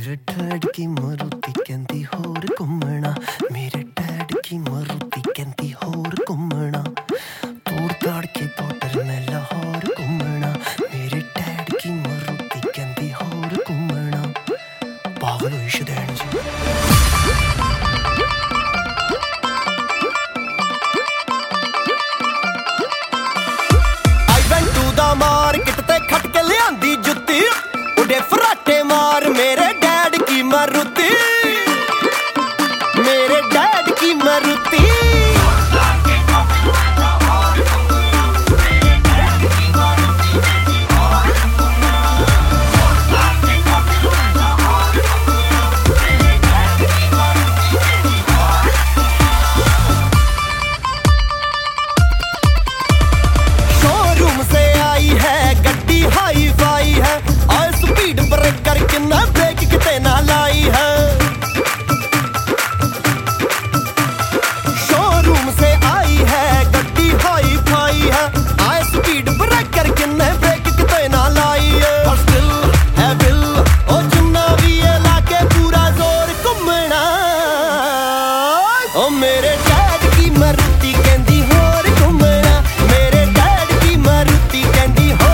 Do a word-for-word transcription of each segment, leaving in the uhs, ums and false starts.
मेरे डैड की मारुति कहती होर घूमना, मेरे डैड की मारुति कहती होर घूमना, तोड़ ताड़ के बॉर्डर में लाहौर घूमना, मेरे डैड की मारुति कहती होर घूमना। पागल हुई शदैन जी। मार्केट ते खट के लियांदी जुत्ती, उड़े फराटे मार मेरे डैड की मारुति, मेरे डैड की मारुति। हाई फाई है और स्पीड ब्रेकर कितना ब्रेक किते ना लाई है, शोरूम से आई है गड्डी हाई फाई है और स्पीड ब्रेकर कितना ब्रेक किते ना लाई है। और स्टिल है बिल ओ जिन्ना भी ये लाके पूरा जोर घूमना, ओ मेरे डैड की मारुति कहती होर घूमना, मेरे डैड की मारुति कहती होर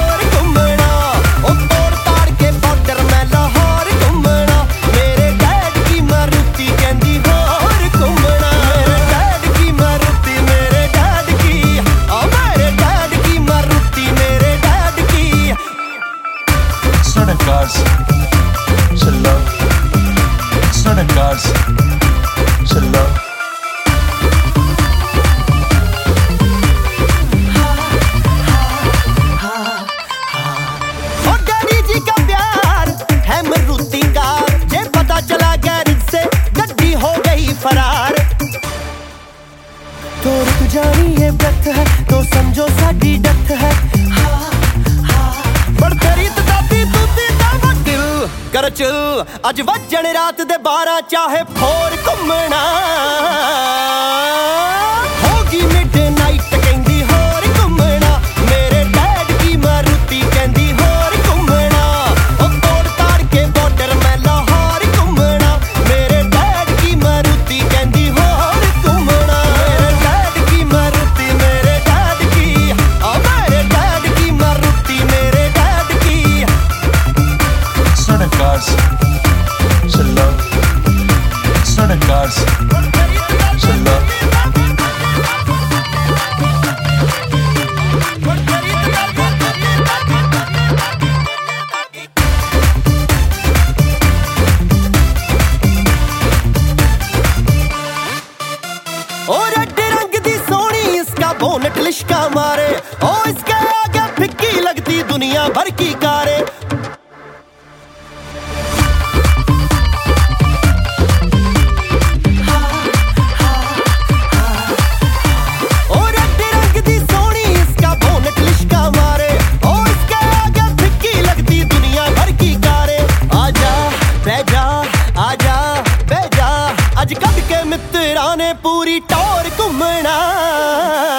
cars, chilla, son of cars, chilla. और डैडी जी का प्यार है मारुति कार, ये पता चला गैरेज से गड्डी हो गई फरार। तो रुक जानी ये ब्रेथ है तो समझो साडी डेथ है, बड़ तेरी दादी दूधी दा दिल कर चिल, अज वजन रात दे बारह चाहे फोर घूमना, होगी मिड नाइट कहती होर घूमना, मेरे डैड की मारुति कहती होर घूमना, ओ तोड़ ताड़ के बॉर्डर में लाहौर घूमना, मेरे डैड की मारुति कहती होर घूमना, मेरे डैड की मारुति, मेरे डैड की, ओ मेरे डैड की मारुति, मेरे डैड की। Son of cars, chilla, son of cars, chilla. और रेड रंग दी सोनी इसका बोनट लिशका मारे, ओ इसके आगे फिक्की लगती दुनिया भर की कारे। और रेड रंग दी सोनी इसका बोनट लिशका मारे, ओ इसके आगे फिक्की लगती दुनिया भर की कारे। आजा बैजा आजा बैजा, अज कद के मित्रा ने पूरी टौर घूमना।